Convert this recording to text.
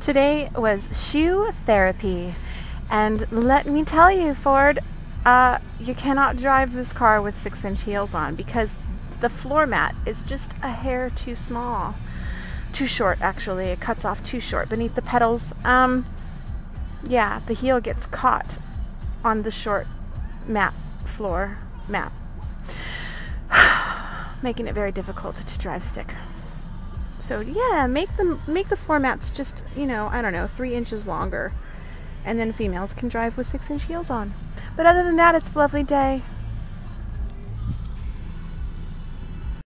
Today was shoe therapy, and let me tell you, Ford, you cannot drive this car with 6-inch heels on because the floor mat is just a hair too small. Too short, actually. It cuts off too short beneath the pedals. Yeah, the heel gets caught on the short floor mat, making it very difficult to drive stick. So yeah, make the floor mats just, I don't know, 3 inches longer, and then females can drive with 6-inch heels on. But other than that, it's a lovely day.